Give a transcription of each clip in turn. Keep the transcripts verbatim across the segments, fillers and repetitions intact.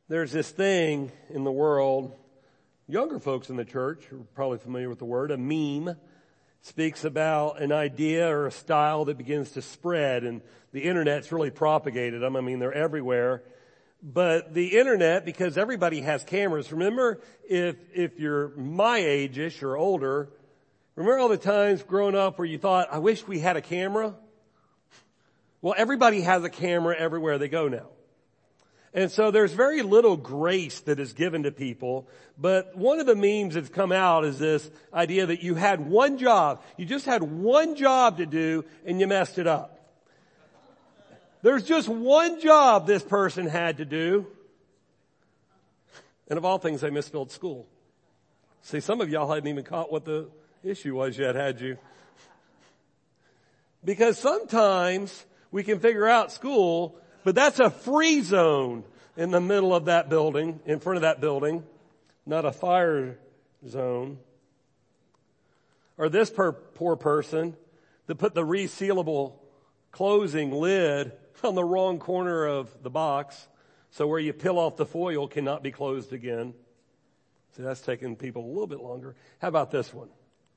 There's this thing in the world, younger folks in the church are probably familiar with the word, a meme. Speaks about an idea or a style that begins to spread, and the internet's really propagated them. I mean, they're everywhere. But the internet, because everybody has cameras, remember if, if you're my age-ish or older, remember all the times growing up where you thought, I wish we had a camera? Well, everybody has a camera everywhere they go now. And so there's very little grace that is given to people. But one of the memes that's come out is this idea that you had one job. You just had one job to do and you messed it up. There's just one job this person had to do. And of all things, they misspelled school. See, some of y'all hadn't even caught what the issue was yet, had you? Because sometimes we can figure out school, but that's a free zone in the middle of that building, in front of that building, not a fire zone. Or this per, poor person that put the resealable closing lid on the wrong corner of the box, so where you peel off the foil cannot be closed again. See, that's taking people a little bit longer. How about this one?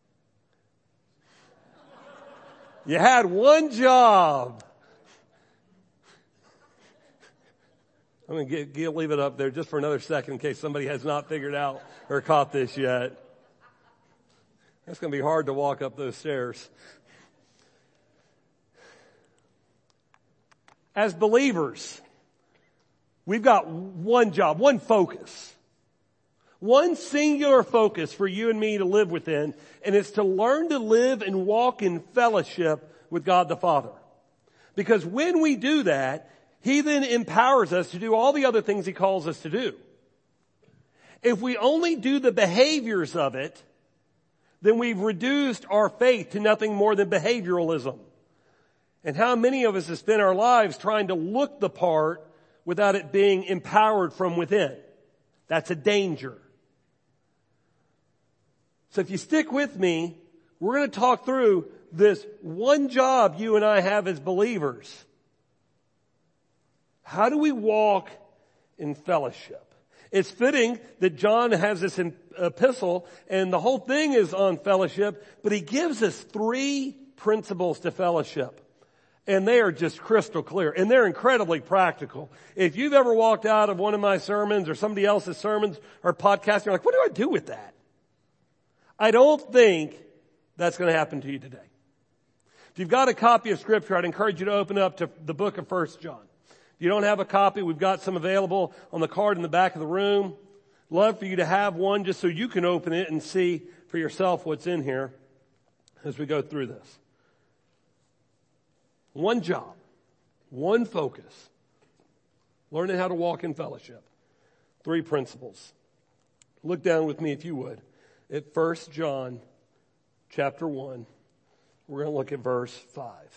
You had one job. I'm going to get, get, leave it up there just for another second in case somebody has not figured out or caught this yet. It's going to be hard to walk up those stairs. As believers, we've got one job, one focus. One singular focus for you and me to live within, and it's to learn to live and walk in fellowship with God the Father. Because when we do that, He then empowers us to do all the other things He calls us to do. If we only do the behaviors of it, then we've reduced our faith to nothing more than behavioralism. And how many of us have spent our lives trying to look the part without it being empowered from within? That's a danger. So if you stick with me, we're going to talk through this one job you and I have as believers. How do we walk in fellowship? It's fitting that John has this epistle and the whole thing is on fellowship, but he gives us three principles to fellowship. And they are just crystal clear. And they're incredibly practical. If you've ever walked out of one of my sermons or somebody else's sermons or podcasts, you're like, what do I do with that? I don't think that's going to happen to you today. If you've got a copy of Scripture, I'd encourage you to open up to the book of First John. If you don't have a copy, we've got some available on the card in the back of the room. Love for you to have one just so you can open it and see for yourself what's in here as we go through this. One job, one focus, learning how to walk in fellowship. Three principles. Look down with me if you would at First John chapter one. We're going to look at verse five.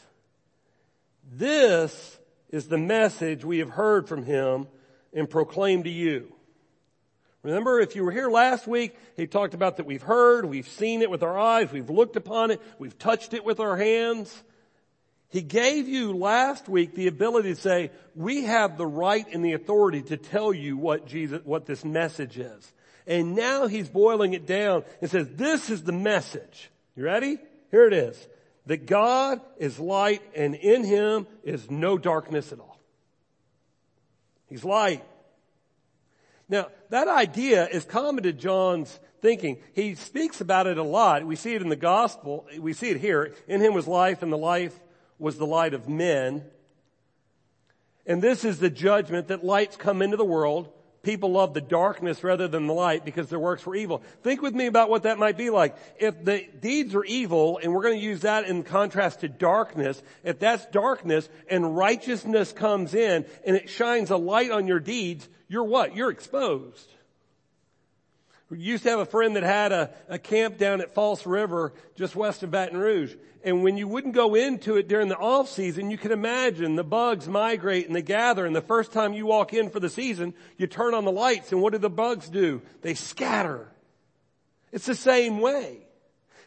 This is the message we have heard from him and proclaimed to you. Remember, if you were here last week, he talked about that we've heard, we've seen it with our eyes, we've looked upon it, we've touched it with our hands. He gave you last week the ability to say, we have the right and the authority to tell you what Jesus, what this message is. And now he's boiling it down and says, this is the message. You ready? Here it is. That God is light and in him is no darkness at all. He's light. Now, that idea is common to John's thinking. He speaks about it a lot. We see it in the gospel. We see it here. In him was life, and the life was the light of men. And this is the judgment that lights come into the world. People love the darkness rather than the light because their works were evil. Think with me about what that might be like. If the deeds are evil, and we're going to use that in contrast to darkness, if that's darkness and righteousness comes in and it shines a light on your deeds, you're what? You're exposed. We used to have a friend that had a, a camp down at False River just west of Baton Rouge. And when you wouldn't go into it during the off season, you can imagine the bugs migrate and they gather. And the first time you walk in for the season, you turn on the lights. And what do the bugs do? They scatter. It's the same way.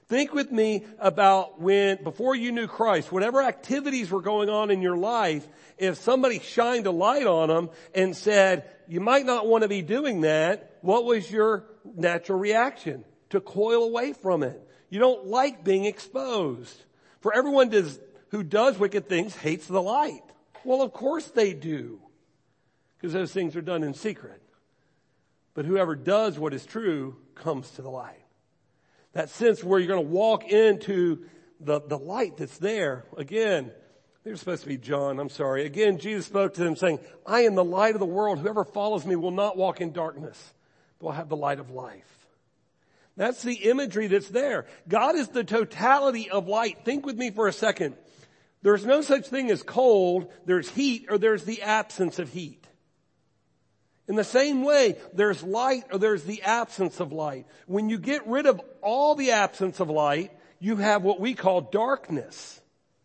Think with me about when, before you knew Christ, whatever activities were going on in your life, if somebody shined a light on them and said, you might not want to be doing that, what was your natural reaction? To coil away from it. You don't like being exposed. For everyone does, who does wicked things hates the light. Well, of course they do, because those things are done in secret. But whoever does what is true comes to the light. That sense where you're going to walk into the, the light that's there. Again, they're supposed to be John, I'm sorry. Again, Jesus spoke to them saying, I am the light of the world. Whoever follows me will not walk in darkness, but will have the light of life. That's the imagery that's there. God is the totality of light. Think with me for a second. There's no such thing as cold. There's heat, or there's the absence of heat. In the same way, there's light or there's the absence of light. When you get rid of all the absence of light, you have what we call darkness.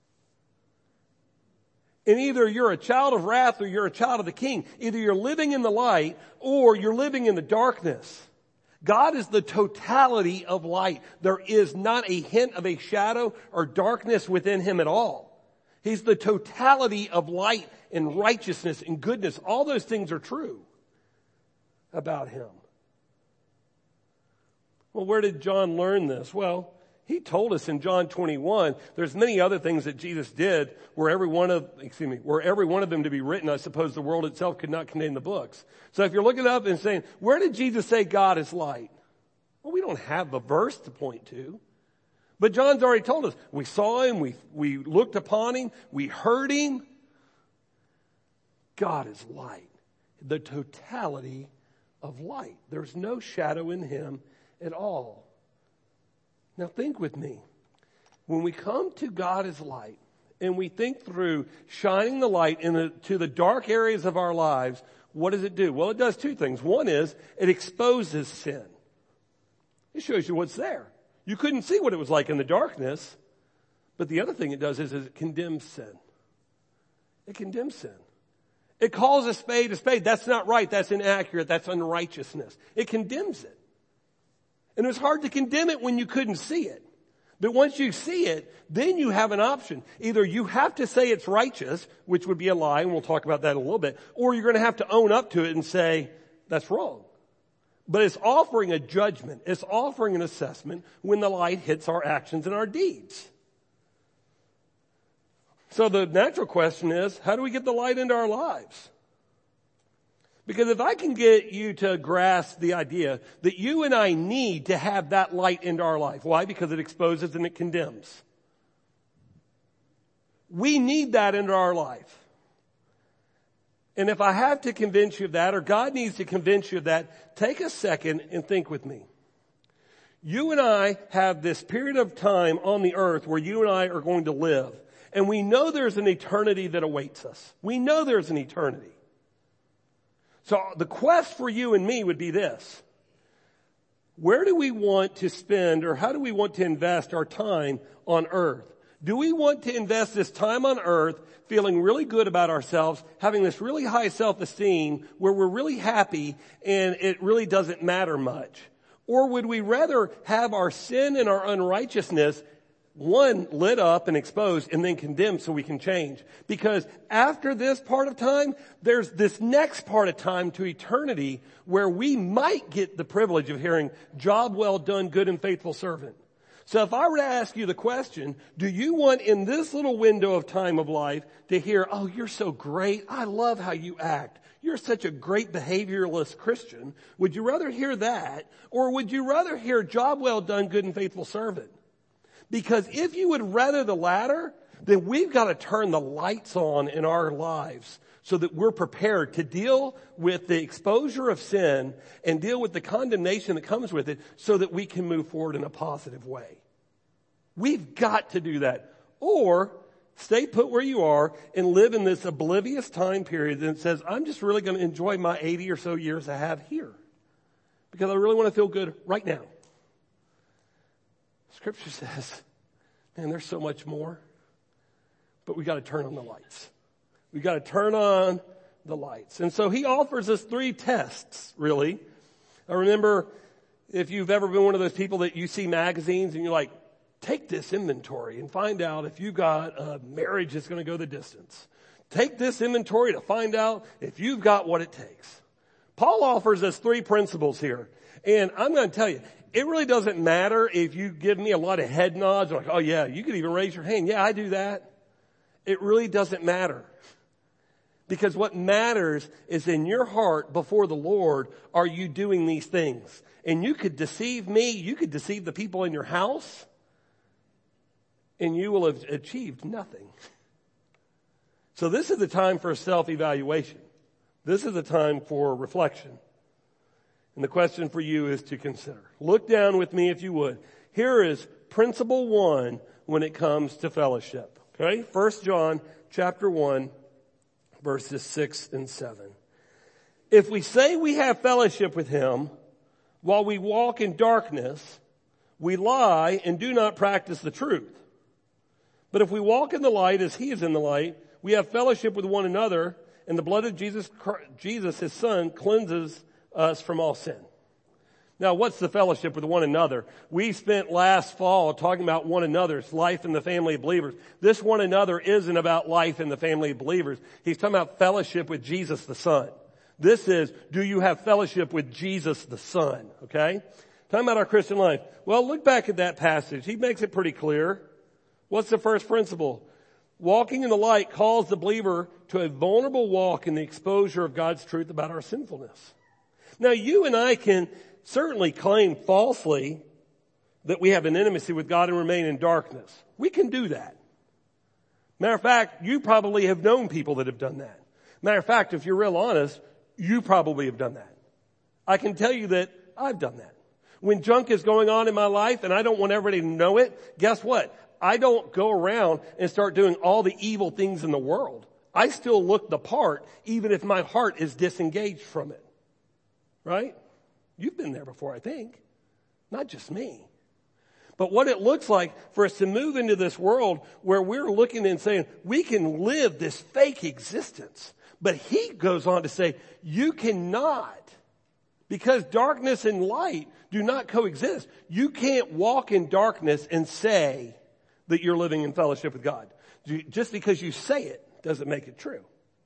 And either you're a child of wrath or you're a child of the King. Either you're living in the light or you're living in the darkness. God is the totality of light. There is not a hint of a shadow or darkness within him at all. He's the totality of light and righteousness and goodness. All those things are true about him. Well, where did John learn this? Well, he told us in John twenty-one, there's many other things that Jesus did where every one of, excuse me, were every one of them to be written, I suppose the world itself could not contain the books. So if you're looking up and saying, where did Jesus say God is light? Well, we don't have a verse to point to. But John's already told us. We saw him, we, we looked upon him, we heard him. God is light. The totality of light. There's no shadow in him at all. Now think with me. When we come to God as light and we think through shining the light into the dark areas of our lives, what does it do? Well, it does two things. One is it exposes sin. It shows you what's there. You couldn't see what it was like in the darkness, but the other thing it does is, is it condemns sin. It condemns sin. It calls a spade a spade. That's not right. That's inaccurate. That's unrighteousness. It condemns it. And it was hard to condemn it when you couldn't see it. But once you see it, then you have an option. Either you have to say it's righteous, which would be a lie, and we'll talk about that in a little bit, or you're going to have to own up to it and say, that's wrong. But it's offering a judgment. It's offering an assessment when the light hits our actions and our deeds. So the natural question is, how do we get the light into our lives? Because if I can get you to grasp the idea that you and I need to have that light into our life. Why? Because it exposes and it condemns. We need that into our life. And if I have to convince you of that, or God needs to convince you of that, take a second and think with me. You and I have this period of time on the earth where you and I are going to live. And we know there's an eternity that awaits us. We know there's an eternity. So the quest for you and me would be this. Where do we want to spend, or how do we want to invest our time on earth? Do we want to invest this time on earth feeling really good about ourselves, having this really high self-esteem where we're really happy and it really doesn't matter much? Or would we rather have our sin and our unrighteousness, one, lit up and exposed, and then condemned so we can change? Because after this part of time, there's this next part of time to eternity where we might get the privilege of hearing, job well done, good and faithful servant. So if I were to ask you the question, do you want in this little window of time of life to hear, oh, you're so great, I love how you act, you're such a great behavioralist Christian, would you rather hear that, or would you rather hear, job well done, good and faithful servant? Because if you would rather the latter, then we've got to turn the lights on in our lives so that we're prepared to deal with the exposure of sin and deal with the condemnation that comes with it so that we can move forward in a positive way. We've got to do that. Or stay put where you are and live in this oblivious time period that says, I'm just really going to enjoy my eighty or so years I have here because I really want to feel good right now. Scripture says, man, there's so much more, but we got to turn on the lights. We got to turn on the lights. And so he offers us three tests, really. I remember if you've ever been one of those people that you see magazines and you're like, take this inventory and find out if you got a marriage that's going to go the distance. Take this inventory to find out if you've got what it takes. Paul offers us three principles here. And I'm going to tell you, it really doesn't matter if you give me a lot of head nods, like, oh yeah, you could even raise your hand. Yeah, I do that. It really doesn't matter. Because what matters is in your heart before the Lord, are you doing these things? And you could deceive me, you could deceive the people in your house, and you will have achieved nothing. So this is the time for self-evaluation. This is the time for reflection. And the question for you is to consider. Look down with me if you would. Here is principle one when it comes to fellowship. Okay? First John chapter one, verses six and seven. If we say we have fellowship with him while we walk in darkness, we lie and do not practice the truth. But if we walk in the light as he is in the light, we have fellowship with one another, and the blood of Jesus, Jesus, his son, cleanses us from all sin. Now, what's the fellowship with one another? We spent last fall talking about one another's life in the family of believers. This one another isn't about life in the family of believers. He's talking about fellowship with Jesus the Son. This is, do you have fellowship with Jesus the Son? Okay? Talking about our Christian life. Well, look back at that passage. He makes it pretty clear. What's the first principle? Walking in the light calls the believer to a vulnerable walk in the exposure of God's truth about our sinfulness. Now, you and I can certainly claim falsely that we have an intimacy with God and remain in darkness. We can do that. Matter of fact, you probably have known people that have done that. Matter of fact, if you're real honest, you probably have done that. I can tell you that I've done that. When junk is going on in my life and I don't want everybody to know it, guess what? I don't go around and start doing all the evil things in the world. I still look the part, even if my heart is disengaged from it. Right? You've been there before, I think. Not just me. But what it looks like for us to move into this world where we're looking and saying, we can live this fake existence. But he goes on to say, you cannot. Because darkness and light do not coexist. You can't walk in darkness and say that you're living in fellowship with God. Just because you say it doesn't make it true.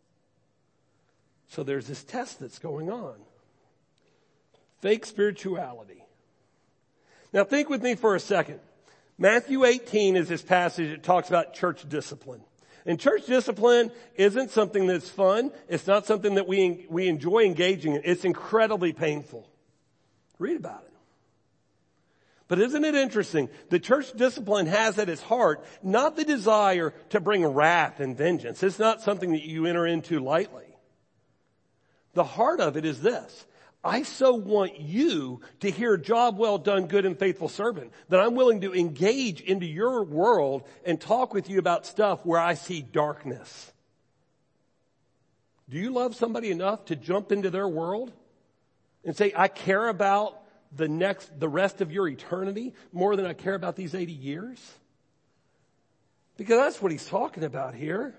So there's this test that's going on. Fake spirituality. Now think with me for a second. Matthew eighteen is this passage that talks about church discipline. And church discipline isn't something that's fun. It's not something that we, we enjoy engaging in. It's incredibly painful. Read about it. But isn't it interesting? The church discipline has at its heart not the desire to bring wrath and vengeance. It's not something that you enter into lightly. The heart of it is this. I so want you to hear, job well done, good and faithful servant, that I'm willing to engage into your world and talk with you about stuff where I see darkness. Do you love somebody enough to jump into their world and say, I care about the next, the rest of your eternity more than I care about these eighty years? Because that's what he's talking about here.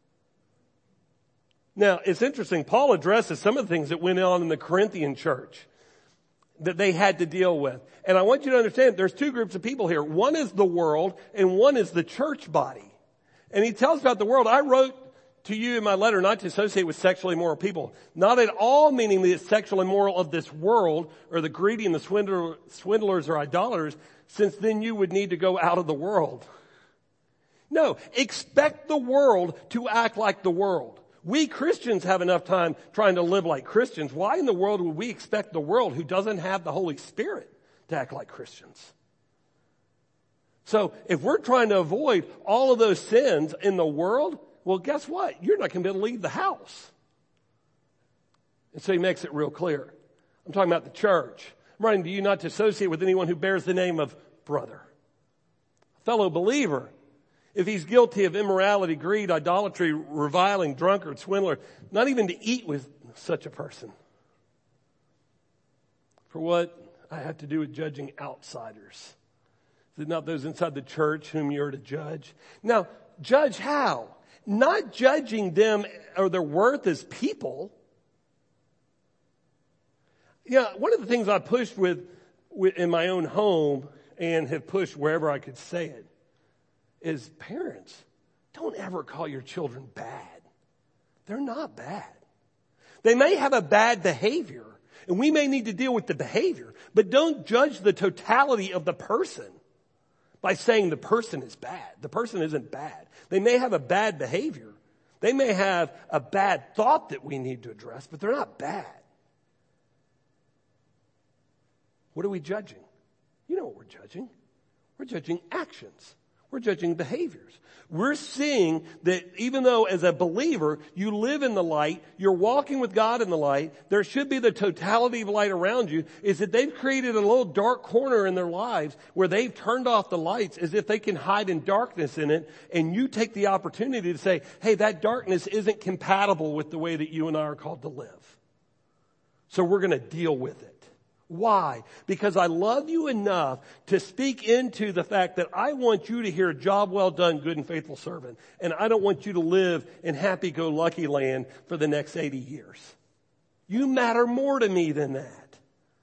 Now, it's interesting. Paul addresses some of the things that went on in the Corinthian church that they had to deal with. And I want you to understand there's two groups of people here. One is the world and one is the church body. And he tells about the world. I wrote to you in my letter not to associate with sexually immoral people. Not at all meaning the sexual immoral of this world or the greedy and the swindler, swindlers or idolaters, since then you would need to go out of the world. No, expect the world to act like the world. We Christians have enough time trying to live like Christians. Why in the world would we expect the world who doesn't have the Holy Spirit to act like Christians? So if we're trying to avoid all of those sins in the world, well, guess what? You're not going to be able to leave the house. And so he makes it real clear. I'm talking about the church. I'm writing to you not to associate with anyone who bears the name of brother, fellow believer. If he's guilty of immorality, greed, idolatry, reviling, drunkard, swindler, not even to eat with such a person. For what I have to do with judging outsiders. Is it not those inside the church whom you're to judge? Now, judge how? Not judging them or their worth as people. Yeah, one of the things I pushed with, with in my own home and have pushed wherever I could say it, is parents, don't ever call your children bad. They're not bad. They may have a bad behavior, and we may need to deal with the behavior, but don't judge the totality of the person by saying the person is bad. The person isn't bad. They may have a bad behavior. They may have a bad thought that we need to address, but they're not bad. What are we judging? You know what we're judging. We're judging actions. We're judging behaviors. We're seeing that even though as a believer you live in the light, you're walking with God in the light, there should be the totality of light around you, is that they've created a little dark corner in their lives where they've turned off the lights as if they can hide in darkness in it, and you take the opportunity to say, hey, that darkness isn't compatible with the way that you and I are called to live. So we're going to deal with it. Why? Because I love you enough to speak into the fact that I want you to hear a job well done, good and faithful servant. And I don't want you to live in happy-go-lucky land for the next eighty years. You matter more to me than that.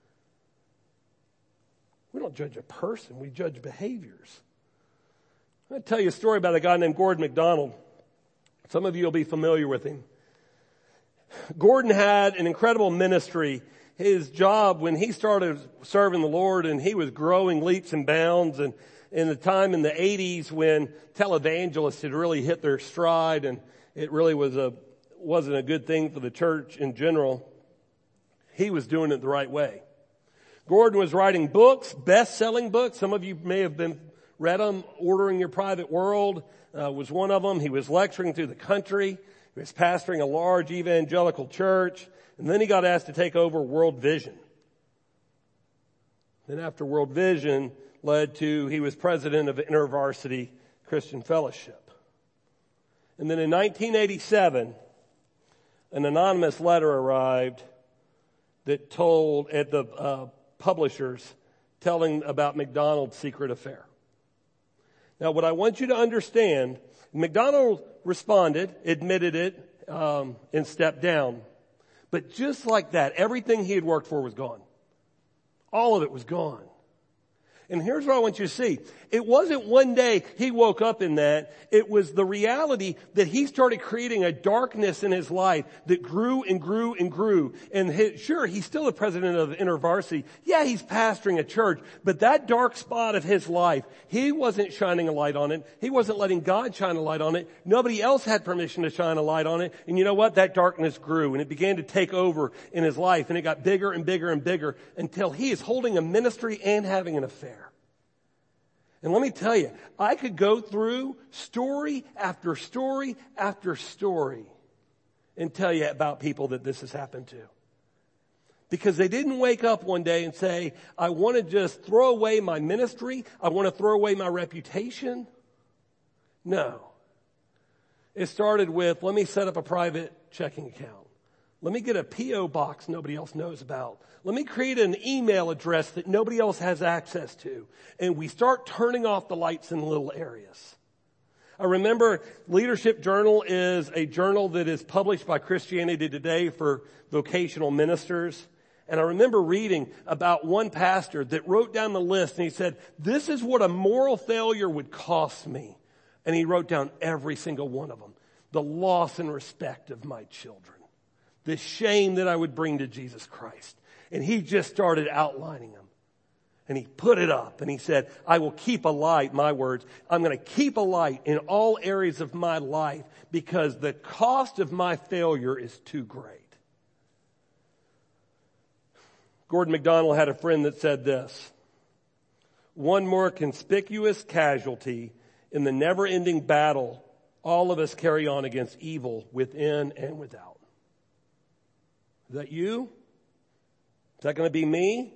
We don't judge a person, we judge behaviors. I'm going to tell you a story about a guy named Gordon MacDonald. Some of you will be familiar with him. Gordon had an incredible ministry. His job when he started serving the Lord, and he was growing leaps and bounds, and in the time in the eighties when televangelists had really hit their stride, and it really was a wasn't a good thing for the church in general, he was doing it the right way. Gordon was writing books, best-selling books. Some of you may have been read them. Ordering Your Private World uh, was one of them. He was lecturing through the country. He was pastoring a large evangelical church. And then he got asked to take over World Vision. Then after World Vision led to, he was president of InterVarsity Christian Fellowship. And then in nineteen eighty-seven, an anonymous letter arrived that told, at the uh, publishers, telling about MacDonald's secret affair. Now what I want you to understand, MacDonald responded, admitted it, um, and stepped down. But just like that, everything he had worked for was gone. All of it was gone. And here's what I want you to see. It wasn't one day he woke up in that. It was the reality that he started creating a darkness in his life that grew and grew and grew. And his, sure, he's still the president of InterVarsity. Yeah, he's pastoring a church. But that dark spot of his life, he wasn't shining a light on it. He wasn't letting God shine a light on it. Nobody else had permission to shine a light on it. And you know what? That darkness grew and it began to take over in his life. And it got bigger and bigger and bigger until he is holding a ministry and having an affair. And let me tell you, I could go through story after story after story and tell you about people that this has happened to. Because they didn't wake up one day and say, I want to just throw away my ministry. I want to throw away my reputation. No. It started with, let me set up a private checking account. Let me get a P O box nobody else knows about. Let me create an email address that nobody else has access to. And we start turning off the lights in little areas. I remember Leadership Journal is a journal that is published by Christianity Today for vocational ministers. And I remember reading about one pastor that wrote down the list and he said, this is what a moral failure would cost me. And he wrote down every single one of them. The loss and respect of my children. The shame that I would bring to Jesus Christ. And he just started outlining them. And he put it up and he said, I will keep a light, my words, I'm going to keep a light in all areas of my life because the cost of my failure is too great. Gordon MacDonald had a friend that said this, one more conspicuous casualty in the never-ending battle all of us carry on against evil within and without. Is that you? Is that going to be me?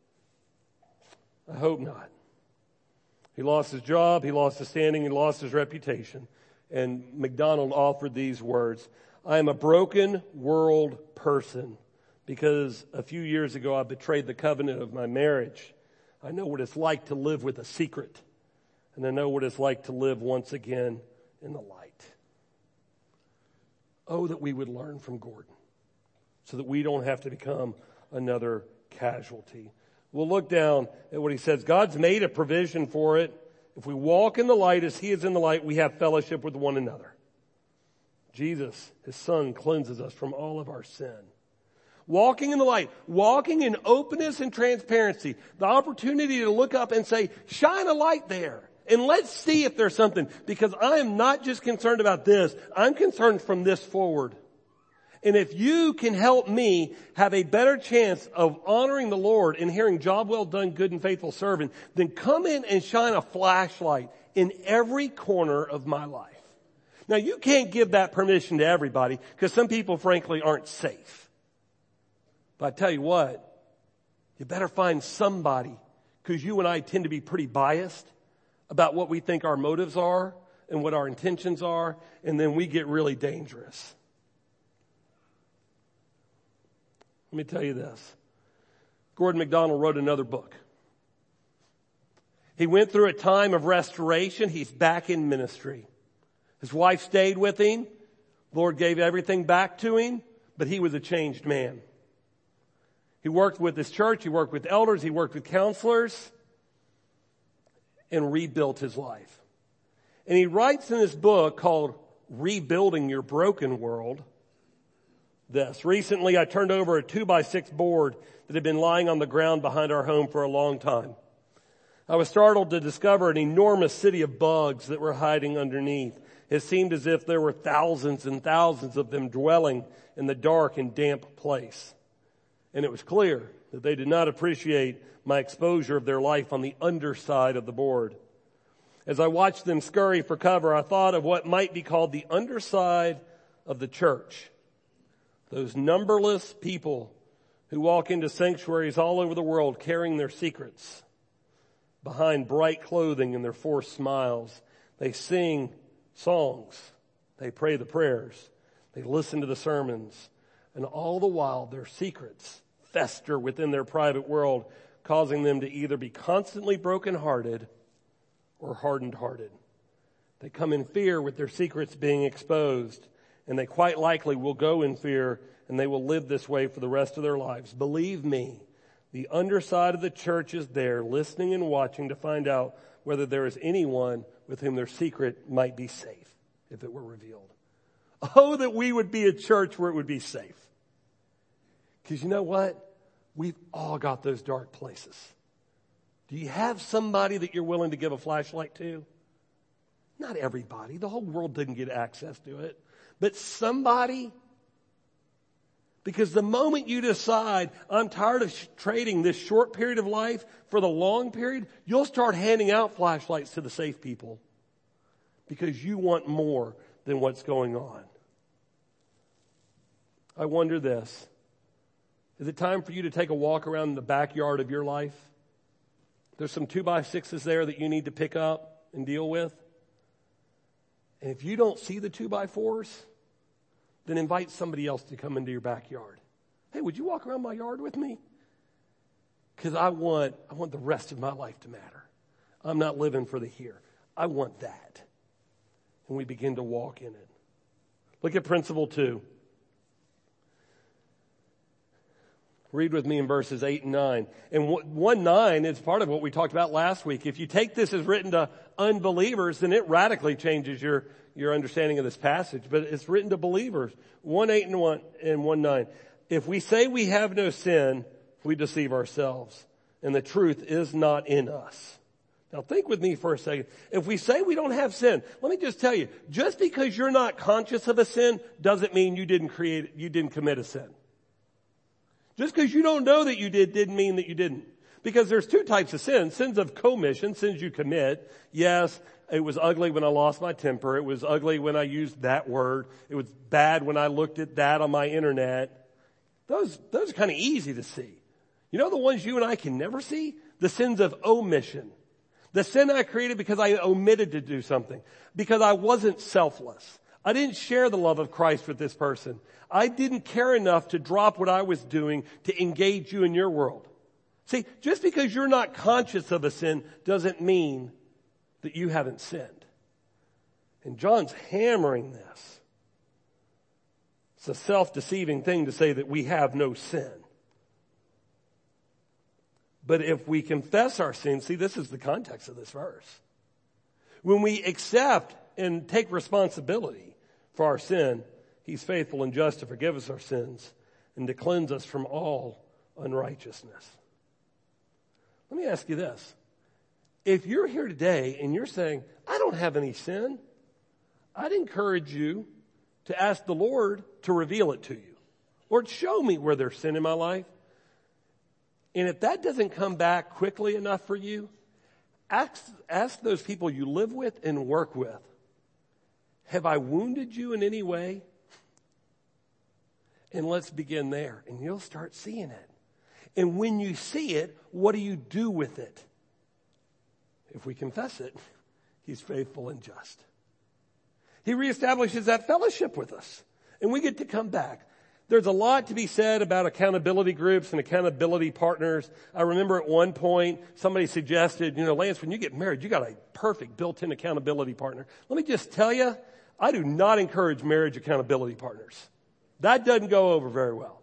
I hope not. He lost his job, he lost his standing, he lost his reputation. And MacDonald offered these words, I am a broken world person because a few years ago I betrayed the covenant of my marriage. I know what it's like to live with a secret. And I know what it's like to live once again in the light. Oh, that we would learn from Gordon so that we don't have to become another casualty. we'll look down at what he says. God's made a provision for it. If we walk in the light as he is in the light, we have fellowship with one another. Jesus, his son, cleanses us from all of our sin. Walking in the light, walking in openness and transparency, the opportunity to look up and say, shine a light there. And let's see if there's something, because I am not just concerned about this. I'm concerned from this forward. And if you can help me have a better chance of honoring the Lord and hearing job well done, good and faithful servant, then come in and shine a flashlight in every corner of my life. Now you can't give that permission to everybody because some people frankly aren't safe. But I tell you what, you better find somebody, because you and I tend to be pretty biased about what we think our motives are and what our intentions are, and then we get really dangerous. Let me tell you this. Gordon MacDonald wrote another book. He went through a time of restoration. He's back in ministry. His wife stayed with him. The Lord gave everything back to him, but he was a changed man. He worked with his church. He worked with elders. He worked with counselors and rebuilt his life. And he writes in this book called Rebuilding Your Broken World this. Recently, I turned over a two by six board that had been lying on the ground behind our home for a long time. I was startled to discover an enormous city of bugs that were hiding underneath. It seemed as if there were thousands and thousands of them dwelling in the dark and damp place. And it was clear that they did not appreciate my exposure of their life on the underside of the board. As I watched them scurry for cover, I thought of what might be called the underside of the church. Those numberless people who walk into sanctuaries all over the world carrying their secrets. Behind bright clothing and their forced smiles, they sing songs. They pray the prayers. They listen to the sermons. And all the while, their secrets fester within their private world, causing them to either be constantly brokenhearted or hardened-hearted. They come in fear with their secrets being exposed, and they quite likely will go in fear, and they will live this way for the rest of their lives. Believe me, the underside of the church is there, listening and watching to find out whether there is anyone with whom their secret might be safe, if it were revealed. Oh, that we would be a church where it would be safe. Because you know what? We've all got those dark places. Do you have somebody that you're willing to give a flashlight to? Not everybody. The whole world didn't get access to it. But somebody. Because the moment you decide, I'm tired of sh- trading this short period of life for the long period, you'll start handing out flashlights to the safe people. Because you want more than what's going on. I wonder this. Is it time for you to take a walk around the backyard of your life? There's some two by sixes there that you need to pick up and deal with. And if you don't see the two by fours, then invite somebody else to come into your backyard. Hey, would you walk around my yard with me? Because I want, I want the rest of my life to matter. I'm not living for the here. I want that. And we begin to walk in it. Look at principle two. Read with me in verses eight and nine. And one nine is part of what we talked about last week. If you take this as written to unbelievers, then it radically changes your, your understanding of this passage. But it's written to believers. one eight and one and one nine. If we say we have no sin, we deceive ourselves, and the truth is not in us. Now think with me for a second. If we say we don't have sin, let me just tell you, just because you're not conscious of a sin doesn't mean you didn't create, you didn't commit a sin. Just because you don't know that you did didn't mean that you didn't. Because there's two types of sins. Sins of commission, sins you commit. Yes, it was ugly when I lost my temper. It was ugly when I used that word. It was bad when I looked at that on my internet. Those, those are kind of easy to see. You know the ones you and I can never see? The sins of omission. The sin I created because I omitted to do something. Because I wasn't selfless. I didn't share the love of Christ with this person. I didn't care enough to drop what I was doing to engage you in your world. See, just because you're not conscious of a sin doesn't mean that you haven't sinned. And John's hammering this. It's a self-deceiving thing to say that we have no sin. But if we confess our sins, see, this is the context of this verse. When we accept and take responsibility for our sin, he's faithful and just to forgive us our sins and to cleanse us from all unrighteousness. Let me ask you this. If you're here today and you're saying, I don't have any sin, I'd encourage you to ask the Lord to reveal it to you. Lord, show me where there's sin in my life. And if that doesn't come back quickly enough for you, ask, ask those people you live with and work with, have I wounded you in any way? And let's begin there. And you'll start seeing it. And when you see it, what do you do with it? If we confess it, he's faithful and just. He reestablishes that fellowship with us. And we get to come back. There's a lot to be said about accountability groups and accountability partners. I remember at one point somebody suggested, you know, Lance, when you get married, you got a perfect built-in accountability partner. Let me just tell you, I do not encourage marriage accountability partners. That doesn't go over very well.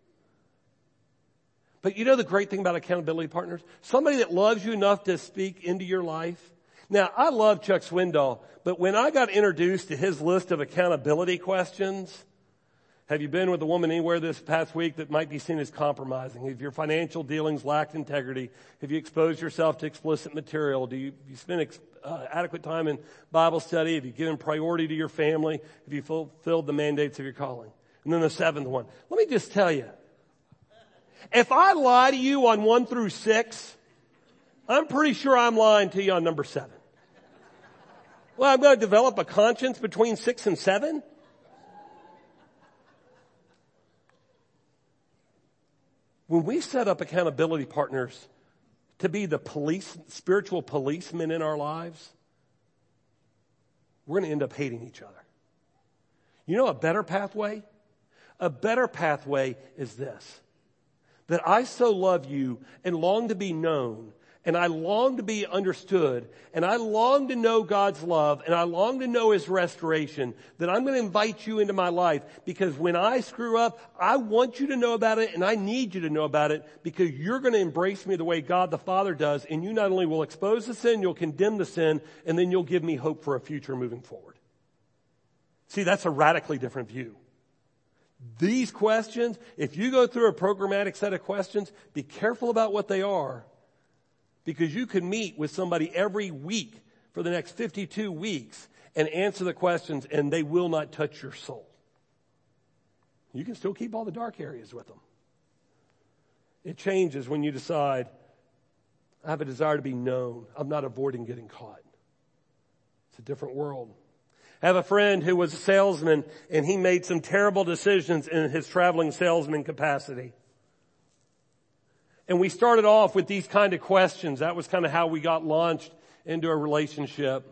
But you know the great thing about accountability partners? Somebody that loves you enough to speak into your life. Now, I love Chuck Swindoll, but when I got introduced to his list of accountability questions, have you been with a woman anywhere this past week that might be seen as compromising? Have your financial dealings lacked integrity? Have you exposed yourself to explicit material? Do you, have you spent ex, uh, adequate time in Bible study? Have you given priority to your family? Have you fulfilled the mandates of your calling? And then the seventh one. Let me just tell you, if I lie to you on one through six, I'm pretty sure I'm lying to you on number seven. Well, I'm going to develop a conscience between six and seven? When we set up accountability partners to be the police, spiritual policemen in our lives, we're going to end up hating each other. You know a better pathway? A better pathway is this. That I so love you and long to be known, and I long to be understood, and I long to know God's love, and I long to know his restoration, that I'm going to invite you into my life, because when I screw up, I want you to know about it, and I need you to know about it, because you're going to embrace me the way God the Father does, and you not only will expose the sin, you'll condemn the sin, and then you'll give me hope for a future moving forward. See, that's a radically different view. These questions, if you go through a programmatic set of questions, be careful about what they are, because you can meet with somebody every week for the next fifty-two weeks and answer the questions, and they will not touch your soul. You can still keep all the dark areas with them. It changes when you decide, I have a desire to be known. I'm not avoiding getting caught. It's a different world. I have a friend who was a salesman, and he made some terrible decisions in his traveling salesman capacity. And we started off with these kind of questions. That was kind of how we got launched into a relationship.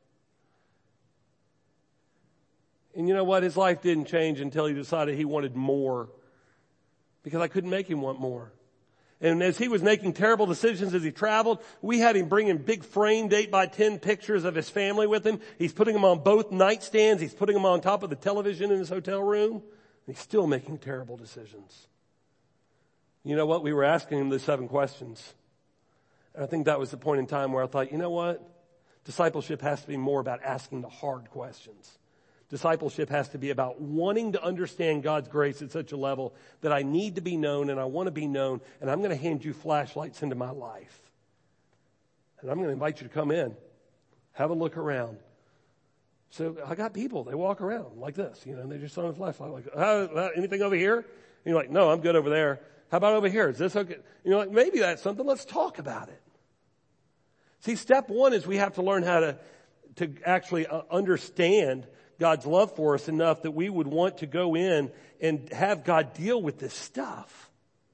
And you know what? His life didn't change until he decided he wanted more, because I couldn't make him want more. And as he was making terrible decisions as he traveled, we had him bring in big framed eight by ten pictures of his family with him. He's putting them on both nightstands. He's putting them on top of the television in his hotel room. And he's still making terrible decisions. You know what? We were asking him the seven questions. And I think that was the point in time where I thought, you know what? Discipleship has to be more about asking the hard questions. Discipleship has to be about wanting to understand God's grace at such a level that I need to be known and I want to be known, and I'm going to hand you flashlights into my life. And I'm going to invite you to come in, have a look around. So I got people, they walk around like this, you know, and they just on a flashlight, like, uh, anything over here? And you're like, no, I'm good over there. How about over here? Is this okay? You're like, maybe that's something. Let's talk about it. See, step one is we have to learn how to, to actually uh, understand God's love for us enough that we would want to go in and have God deal with this stuff.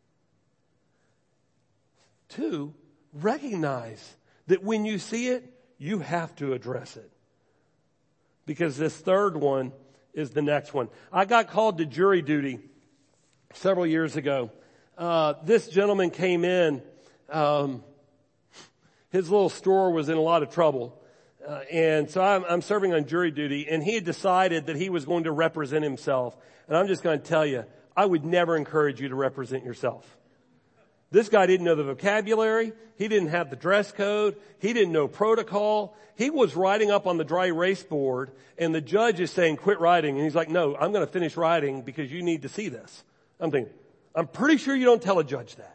Two, recognize that when you see it, you have to address it. Because this third one is the next one. I got called to jury duty several years ago. Uh, this gentleman came in. Um, his little store was in a lot of trouble. Uh, and so I'm, I'm serving on jury duty, and he had decided that he was going to represent himself. And I'm just going to tell you, I would never encourage you to represent yourself. This guy didn't know the vocabulary. He didn't have the dress code. He didn't know protocol. He was writing up on the dry erase board, and the judge is saying, quit writing. And he's like, no, I'm going to finish writing because you need to see this. I'm thinking, I'm pretty sure you don't tell a judge that.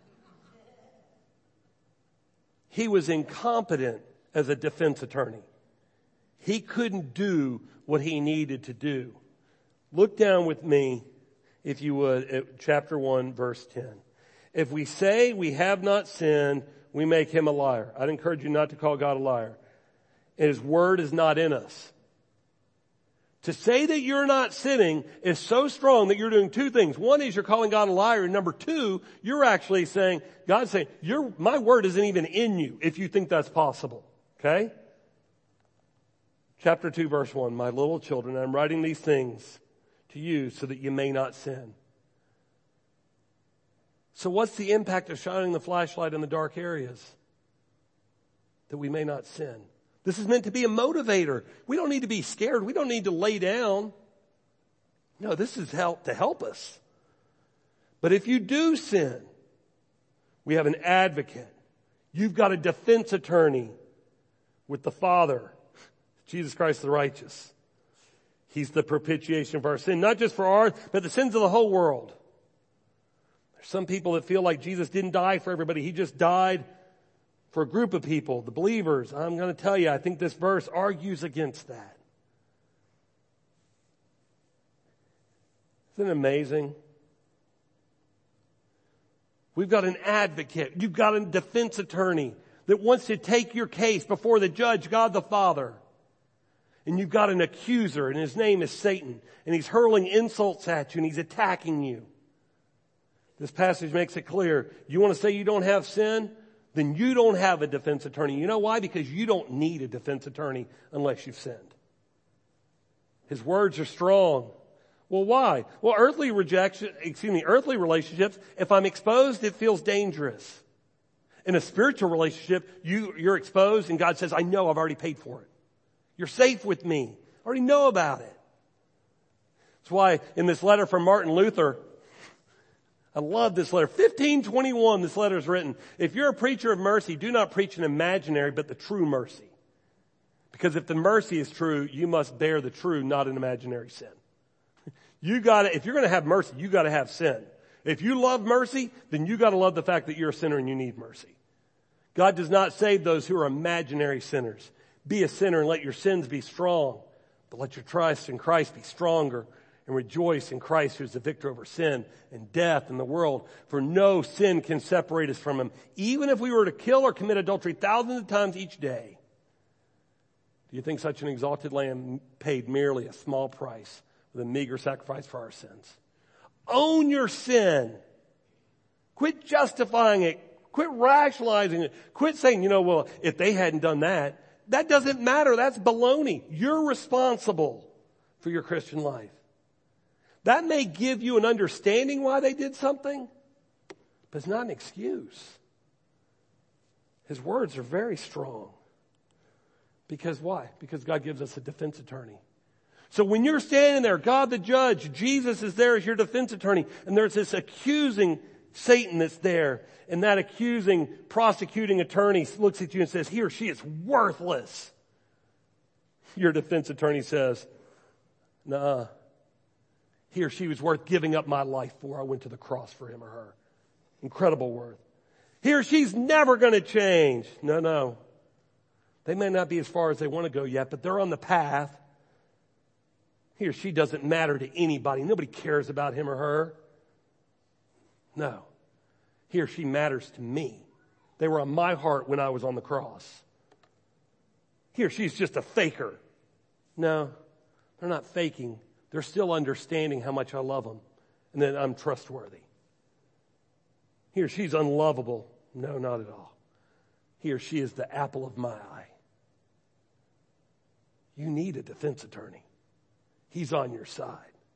He was incompetent as a defense attorney. He couldn't do what he needed to do. Look down with me, if you would, at chapter one, verse ten. If we say we have not sinned, we make him a liar. I'd encourage you not to call God a liar. And his word is not in us. To say that you're not sinning is so strong that you're doing two things. One is you're calling God a liar. And number two, you're actually saying, God's saying, your, my word isn't even in you if you think that's possible. Okay? Chapter two, verse one. My little children, I'm writing these things to you so that you may not sin. So what's the impact of shining the flashlight in the dark areas? That we may not sin. This is meant to be a motivator. We don't need to be scared. We don't need to lay down. No, this is help to help us. But if you do sin, we have an advocate. You've got a defense attorney with the Father, Jesus Christ the righteous. He's the propitiation for our sin, not just for ours, but the sins of the whole world. There's some people that feel like Jesus didn't die for everybody. He just died for a group of people, the believers. I'm going to tell you, I think this verse argues against that. Isn't it amazing? We've got an advocate. You've got a defense attorney that wants to take your case before the judge, God the Father. And you've got an accuser, and his name is Satan. And he's hurling insults at you, and he's attacking you. This passage makes it clear. You want to say you don't have sin? Then you don't have a defense attorney. You know why? Because you don't need a defense attorney unless you've sinned. His words are strong. Well, why? Well, earthly rejection, excuse me, earthly relationships, if I'm exposed, it feels dangerous. In a spiritual relationship, you, you're exposed and God says, I know, I've already paid for it. You're safe with me. I already know about it. That's why in this letter from Martin Luther, I love this letter. fifteen twenty-one, this letter is written. If you're a preacher of mercy, do not preach an imaginary, but the true mercy. Because if the mercy is true, you must bear the true, not an imaginary sin. You gotta, if you're gonna have mercy, you gotta have sin. If you love mercy, then you gotta love the fact that you're a sinner and you need mercy. God does not save those who are imaginary sinners. Be a sinner and let your sins be strong, but let your trust in Christ be stronger. And rejoice in Christ, who is the victor over sin and death in the world. For no sin can separate us from him. Even if we were to kill or commit adultery thousands of times each day. Do you think such an exalted Lamb paid merely a small price with a meager sacrifice for our sins? Own your sin. Quit justifying it. Quit rationalizing it. Quit saying, you know, well, if they hadn't done that, that doesn't matter. That's baloney. You're responsible for your Christian life. That may give you an understanding why they did something, but it's not an excuse. His words are very strong. Because why? Because God gives us a defense attorney. So when you're standing there, God the judge, Jesus is there as your defense attorney, and there's this accusing Satan that's there, and that accusing, prosecuting attorney looks at you and says, he or she is worthless. Your defense attorney says, nah. He or she was worth giving up my life for. I went to the cross for him or her. Incredible worth. He or she's never going to change. No, no. They may not be as far as they want to go yet, but they're on the path. He or she doesn't matter to anybody. Nobody cares about him or her. No. He or she matters to me. They were on my heart when I was on the cross. He or she's just a faker. No, they're not faking. They're still understanding how much I love them and that I'm trustworthy. He or she's unlovable. No, not at all. He or she is the apple of my eye. You need a defense attorney. He's on your side.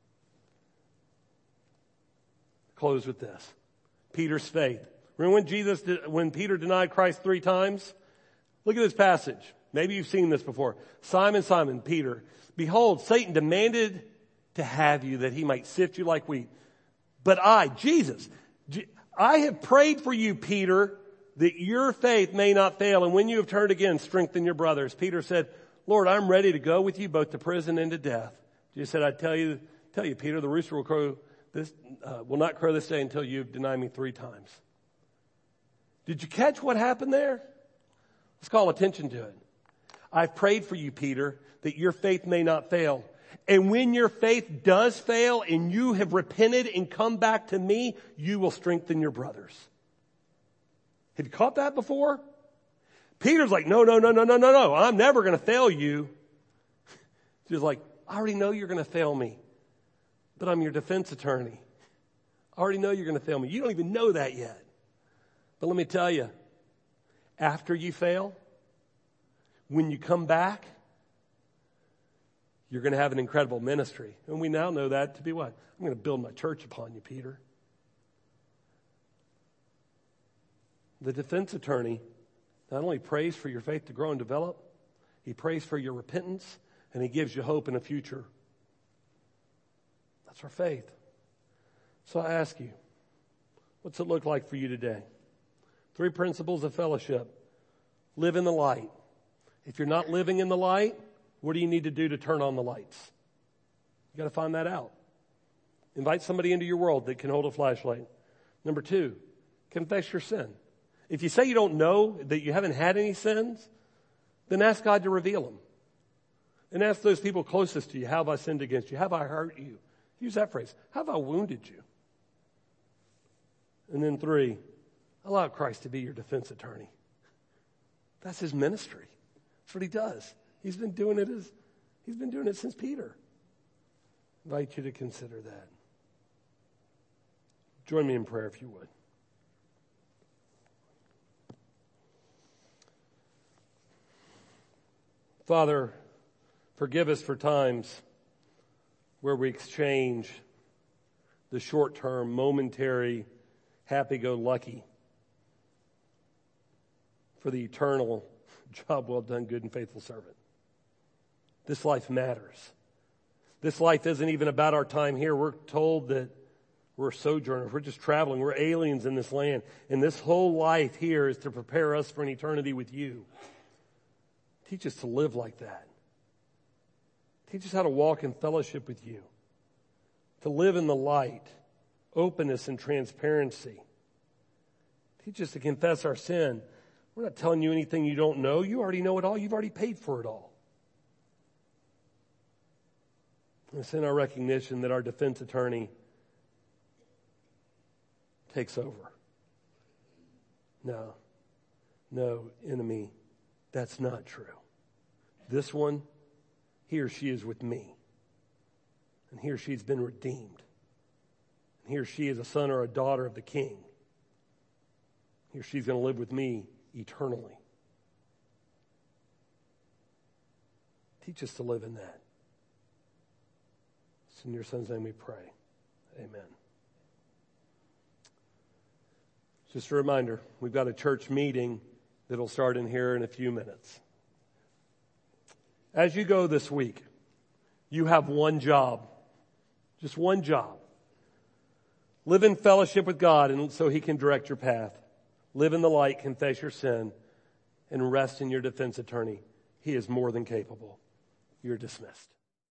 Close with this. Peter's faith. Remember when Jesus, did, when Peter denied Christ three times? Look at this passage. Maybe you've seen this before. Simon, Simon, Peter, behold, Satan demanded to have you that he might sift you like wheat. But I, Jesus, I have prayed for you, Peter, that your faith may not fail. And when you have turned again, strengthen your brothers. Peter said, Lord, I'm ready to go with you both to prison and to death. Jesus said, I tell you, tell you, Peter, the rooster will crow this, uh, will not crow this day until you've denied me three times. Did you catch what happened there? Let's call attention to it. I've prayed for you, Peter, that your faith may not fail. And when your faith does fail and you have repented and come back to me, you will strengthen your brothers. Have you caught that before? Peter's like, no, no, no, no, no, no, no. I'm never going to fail you. She's like, I already know you're going to fail me, but I'm your defense attorney. I already know you're going to fail me. You don't even know that yet. But let me tell you, after you fail, when you come back, you're going to have an incredible ministry. And we now know that to be what? I'm going to build my church upon you, Peter. The defense attorney not only prays for your faith to grow and develop, he prays for your repentance, and he gives you hope in a future. That's our faith. So I ask you, what's it look like for you today? Three principles of fellowship. Live in the light. If you're not living in the light, what do you need to do to turn on the lights? You got to find that out. Invite somebody into your world that can hold a flashlight. Number two, confess your sin. If you say you don't know, that you haven't had any sins, then ask God to reveal them. And ask those people closest to you, have I sinned against you? Have I hurt you? Use that phrase. Have I wounded you? And then three, allow Christ to be your defense attorney. That's his ministry. That's what he does. He's been doing it as, he's been doing it since Peter. I invite you to consider that. Join me in prayer if you would. Father, forgive us for times where we exchange the short-term, momentary, happy-go-lucky for the eternal job well done, good and faithful servant. This life matters. This life isn't even about our time here. We're told that we're sojourners. We're just traveling. We're aliens in this land. And this whole life here is to prepare us for an eternity with you. Teach us to live like that. Teach us how to walk in fellowship with you. To live in the light, openness and transparency. Teach us to confess our sin. We're not telling you anything you don't know. You already know it all. You've already paid for it all. It's in our recognition that our defense attorney takes over. No, no, enemy, that's not true. This one, he or she is with me. And he or she's been redeemed. And he or she is a son or a daughter of the King. He or she's going to live with me eternally. Teach us to live in that. It's in your Son's name we pray. Amen. Just a reminder, we've got a church meeting that'll start in here in a few minutes. As you go this week, you have one job. Just one job. Live in fellowship with God and so he can direct your path. Live in the light, confess your sin, and rest in your defense attorney. He is more than capable. You're dismissed.